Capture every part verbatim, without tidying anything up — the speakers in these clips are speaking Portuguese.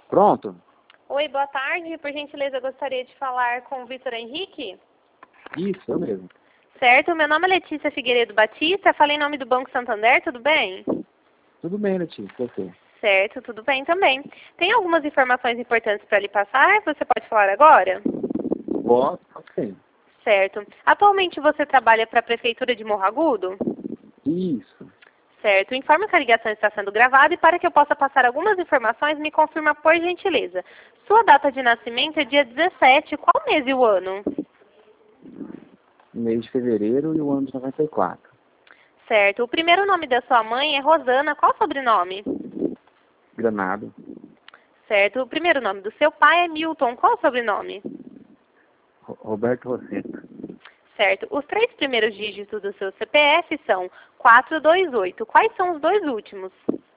Pronto? Oi, boa tarde. Por gentileza, eu gostaria de falar com o Vitor Henrique. Isso, eu mesmo. Certo, meu nome é Letícia Figueiredo Batista, falei em nome do Banco Santander, tudo bem? Tudo bem, Letícia, você? Certo, tudo bem também. Tem algumas informações importantes para lhe passar, você pode falar agora? Posso, sim. Certo. Atualmente você trabalha para a Prefeitura de Morro Agudo? Isso. Certo. Informe que a ligação está sendo gravada e para que eu possa passar algumas informações, me confirma por gentileza. Sua data de nascimento é dia dezessete, qual mês e o ano? Mês de fevereiro e o ano de noventa e quatro. Certo. O primeiro nome da sua mãe é Rosana, qual o sobrenome? Granado. Certo. O primeiro nome do seu pai é Milton, qual o sobrenome? Ro- Roberto Rosseto. Certo. Os três primeiros dígitos do seu C P F são quatro dois oito. Quais são os dois últimos?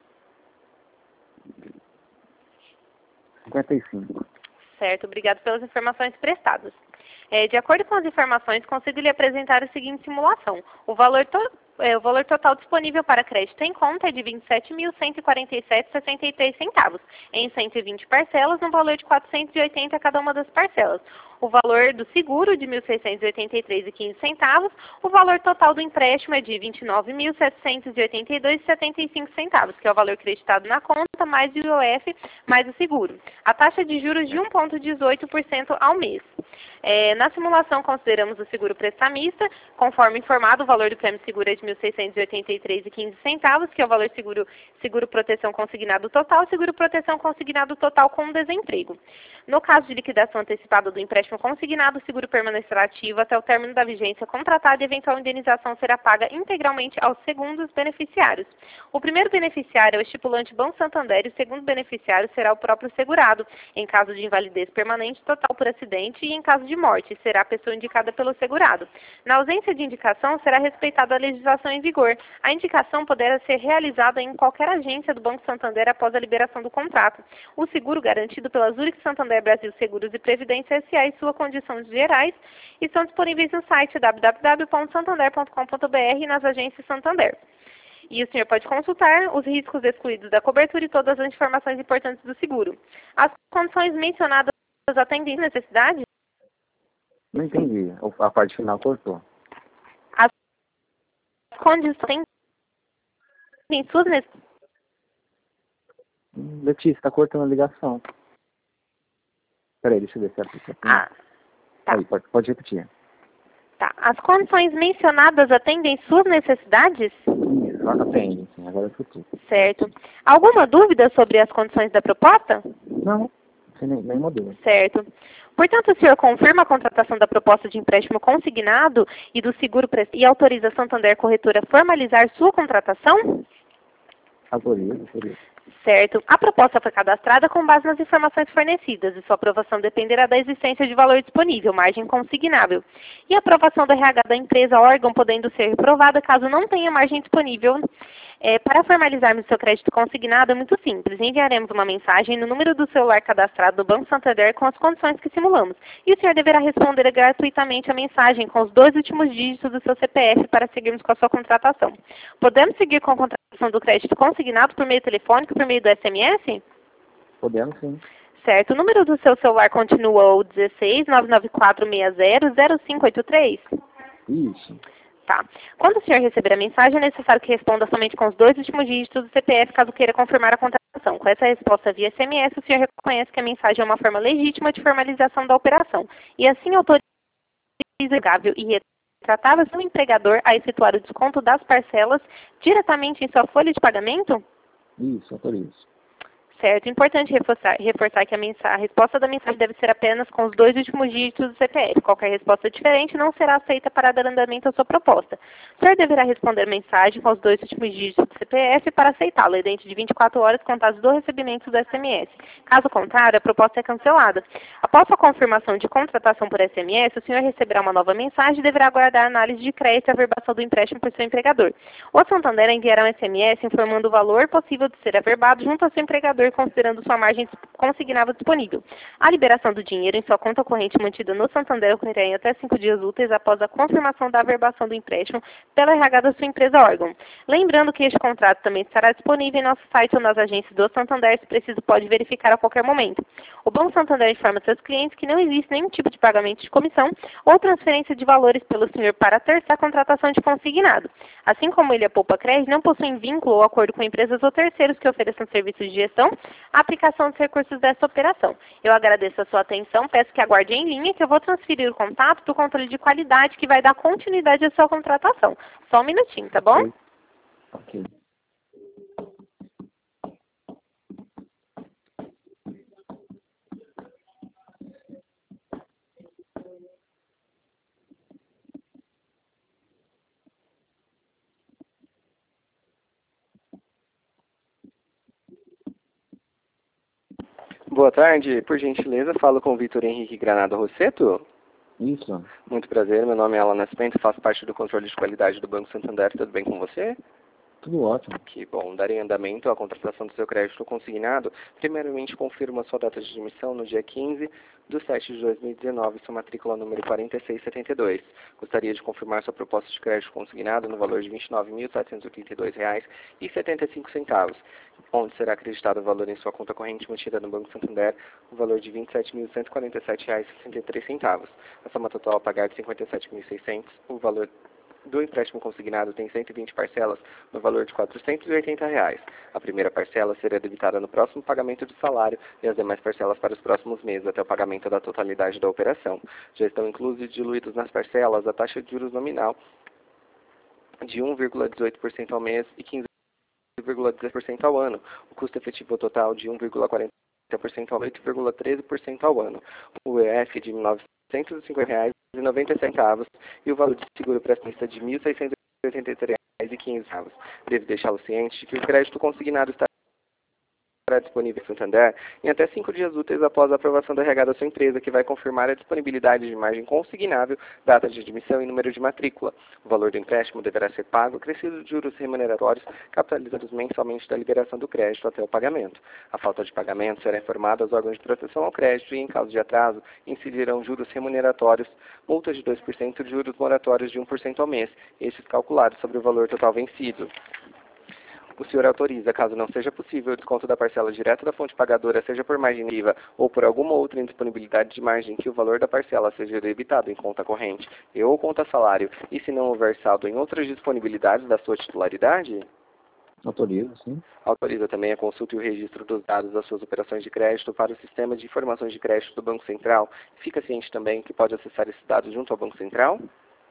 cinquenta e cinco. Certo. Obrigado pelas informações prestadas. É, de acordo com as informações, consigo lhe apresentar a seguinte simulação. O valor, to é, o valor total disponível para crédito em conta é de vinte e sete mil cento e quarenta e sete vírgula sessenta e três centavos, em cento e vinte parcelas, no valor de quatrocentos e oitenta cada uma das parcelas. O valor do seguro de mil seiscentos e oitenta e três vírgula quinze centavos, o valor total do empréstimo é de vinte e nove mil setecentos e oitenta e dois vírgula setenta e cinco centavos, que é o valor creditado na conta, mais o I O F, mais o seguro. A taxa de juros de um vírgula dezoito por cento ao mês. É, na simulação, consideramos o seguro prestamista. Conforme informado, o valor do prêmio seguro é de mil seiscentos e oitenta e três vírgula quinze centavos, que é o valor seguro, seguro proteção consignado total, seguro proteção consignado total com desemprego. No caso de liquidação antecipada do empréstimo consignado, o seguro permanecerá ativo até o término da vigência contratada e eventual indenização será paga integralmente aos segundos beneficiários. O primeiro beneficiário é o estipulante Banco Santander e o segundo beneficiário será o próprio segurado, em caso de invalidez permanente total por acidente e em caso de morte, será a pessoa indicada pelo segurado. Na ausência de indicação, será respeitada a legislação em vigor. A indicação poderá ser realizada em qualquer agência do Banco Santander após a liberação do contrato. O seguro garantido pela Zurich Santander Brasil Seguros e Previdência S A e sua condições gerais estão disponíveis no site w w w ponto santander ponto com ponto b r e nas agências Santander. E o senhor pode consultar os riscos excluídos da cobertura e todas as informações importantes do seguro. As condições mencionadas atendem às necessidades? Não entendi. O- A parte final cortou. As condições em suas necessidades. Hum, Letícia, tá cortando a ligação. Peraí, deixa eu ver se é a aplicação. Ah, tá, Aí, pode, pode repetir. tá. As condições mencionadas atendem suas necessidades? Isso, atende, sim, agora é futuro. Certo. Alguma dúvida sobre as condições da proposta? Não, sem nem, nem modelo. Certo. Portanto, o senhor confirma a contratação da proposta de empréstimo consignado e do seguro pre- e autoriza a Santander Corretora a formalizar sua contratação? Autoriza, autoriza. Certo. A proposta foi cadastrada com base nas informações fornecidas e sua aprovação dependerá da existência de valor disponível, margem consignável. E a aprovação do R H da empresa, órgão, podendo ser reprovada caso não tenha margem disponível. É, para formalizarmos seu crédito consignado é muito simples. Enviaremos uma mensagem no número do celular cadastrado do Banco Santander com as condições que simulamos. E o senhor deverá responder gratuitamente a mensagem com os dois últimos dígitos do seu C P F para seguirmos com a sua contratação. Podemos seguir com a contratação do crédito consignado por meio telefônico, por meio do S M S? Podemos, sim. Certo. O número do seu celular continua o dezesseis, nove nove quatro seis zero, zero cinco oito três? Isso. Tá. Quando o senhor receber a mensagem, é necessário que responda somente com os dois últimos dígitos do C P F, caso queira confirmar a contratação. Com essa resposta via S M S, o senhor reconhece que a mensagem é uma forma legítima de formalização da operação. E assim autoriza o legável e retratável seu empregador a efetuar o desconto das parcelas diretamente em sua folha de pagamento? Isso, autoriza. Certo. Importante reforçar, reforçar que a, mensa- a resposta da mensagem deve ser apenas com os dois últimos dígitos do C P F. Qualquer resposta diferente não será aceita para dar andamento à sua proposta. O senhor deverá responder a mensagem com os dois últimos dígitos do C P F para aceitá-la, dentro de vinte e quatro horas contadas do recebimento do S M S. Caso contrário, a proposta é cancelada. Após a confirmação de contratação por S M S, o senhor receberá uma nova mensagem e deverá aguardar a análise de crédito e averbação do empréstimo por seu empregador. O Santander enviará um S M S informando o valor possível de ser averbado junto ao seu empregador valor considerando sua margem consignável disponível. A liberação do dinheiro em sua conta corrente mantida no Santander ocorrerá em até cinco dias úteis após a confirmação da averbação do empréstimo pela R H da sua empresa órgão. Lembrando que este contrato também estará disponível em nosso site ou nas agências do Santander, se preciso pode verificar a qualquer momento. O Banco Santander informa seus clientes que não existe nenhum tipo de pagamento de comissão ou transferência de valores pelo senhor para terceira contratação de consignado. Assim como ele, a Poupa Crédito, não possuem vínculo ou acordo com empresas ou terceiros que ofereçam serviços de gestão, a aplicação dos recursos dessa operação. Eu agradeço a sua atenção, peço que aguarde em linha que eu vou transferir o contato para o controle de qualidade que vai dar continuidade à sua contratação. Só um minutinho, tá bom? Ok. Boa tarde, por gentileza, falo com o Vitor Henrique Granado Rosseto. Isso. Muito prazer, meu nome é Alan Nascimento, faço parte do controle de qualidade do Banco Santander, tudo bem com você? Tudo ótimo. Que bom, darei andamento à contratação do seu crédito consignado. Primeiramente, confirmo a sua data de admissão no dia quinze de sete de dois mil e dezenove, sua matrícula número quarenta e seis setenta e dois. Gostaria de confirmar sua proposta de crédito consignado no valor de vinte e nove mil setecentos e oitenta e dois reais e setenta e cinco centavos, onde será acreditado o valor em sua conta corrente mantida no Banco Santander, o valor de vinte e sete mil cento e quarenta e sete reais e sessenta e três centavos. A soma total a pagar de cinquenta e sete mil e seiscentos, o valor do empréstimo consignado tem cento e vinte parcelas no valor de quatrocentos e oitenta reais. A primeira parcela será debitada no próximo pagamento do salário e as demais parcelas para os próximos meses, até o pagamento da totalidade da operação. Já estão inclusos e diluídos nas parcelas a taxa de juros nominal de um vírgula dezoito por cento ao mês e quinze vírgula dezesseis por cento ao ano. O custo efetivo total de um vírgula quarenta por cento ao oito vírgula treze por cento ao ano. O E F de novecentos e cinquenta reais e noventa centavos e o valor de seguro prestamista de mil seiscentos e oitenta e três reais e quinze centavos. Devo deixá-lo ciente de que o crédito consignado está disponível em Santander em até cinco dias úteis após a aprovação da R H da sua empresa, que vai confirmar a disponibilidade de margem consignável, data de admissão e número de matrícula. O valor do empréstimo deverá ser pago, acrescido de juros remuneratórios capitalizados mensalmente da liberação do crédito até o pagamento. A falta de pagamento será informada aos órgãos de proteção ao crédito e, em caso de atraso, incidirão juros remuneratórios, multas de dois por cento e juros moratórios de um por cento ao mês, estes calculados sobre o valor total vencido. O senhor autoriza, caso não seja possível, o desconto da parcela direto da fonte pagadora, seja por margem negativa ou por alguma outra indisponibilidade de margem, que o valor da parcela seja debitado em conta corrente e ou conta salário, e se não houver saldo em outras disponibilidades da sua titularidade? Autoriza, sim. Autoriza também a consulta e o registro dos dados das suas operações de crédito para o sistema de informações de crédito do Banco Central. Fica ciente também que pode acessar esses dados junto ao Banco Central?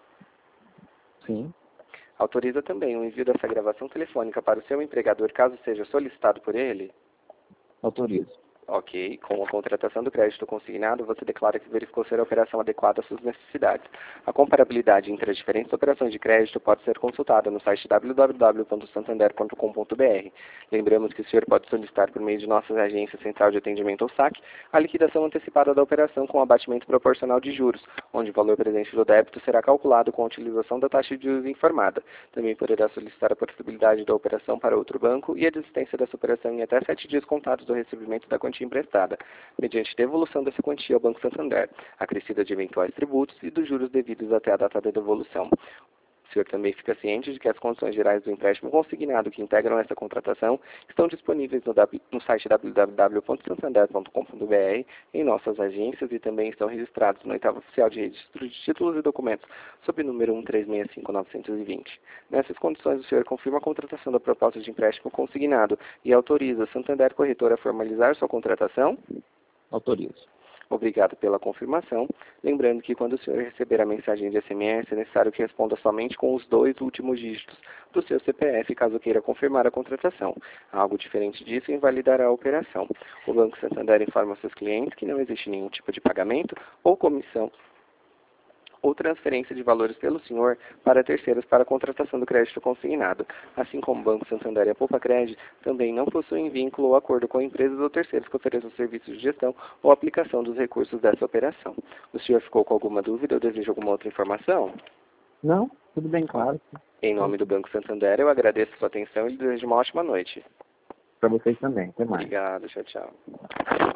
Sim. Autoriza também o envio dessa gravação telefônica para o seu empregador, caso seja solicitado por ele? Autoriza. Ok. Com a contratação do crédito consignado, você declara que verificou ser a operação adequada às suas necessidades. A comparabilidade entre as diferentes operações de crédito pode ser consultada no site w w w ponto santander ponto com ponto b r. Lembramos que o senhor pode solicitar por meio de nossas agências Central de Atendimento ou S A C a liquidação antecipada da operação com abatimento proporcional de juros, onde o valor presente do débito será calculado com a utilização da taxa de juros informada. Também poderá solicitar a possibilidade da operação para outro banco e a desistência dessa operação em até sete dias contados do recebimento da quantia emprestada, mediante devolução dessa quantia ao Banco Santander, acrescida de eventuais tributos e dos juros devidos até a data da devolução. O senhor também fica ciente de que as condições gerais do empréstimo consignado que integram essa contratação estão disponíveis no, no site w w w ponto santander ponto com ponto b r, em nossas agências, e também estão registrados no oitavo oficial de registro de títulos e documentos, sob o número um três seis cinco nove dois zero. Nessas condições, o senhor confirma a contratação da proposta de empréstimo consignado e autoriza a Santander Corretora a formalizar sua contratação? Autoriza. Obrigado pela confirmação. Lembrando que quando o senhor receber a mensagem de S M S, é necessário que responda somente com os dois últimos dígitos do seu C P F, caso queira confirmar a contratação. Algo diferente disso invalidará a operação. O Banco Santander informa aos seus clientes que não existe nenhum tipo de pagamento ou comissão ou transferência de valores pelo senhor para terceiros para a contratação do crédito consignado. Assim como o Banco Santander e a Poupa Crédito também não possuem vínculo ou acordo com empresas ou terceiros que ofereçam serviços de gestão ou aplicação dos recursos dessa operação. O senhor ficou com alguma dúvida ou deseja alguma outra informação? Não, tudo bem claro. Em nome do Banco Santander, eu agradeço a sua atenção e lhe desejo uma ótima noite. Para vocês também. Até mais. Obrigado, tchau, tchau.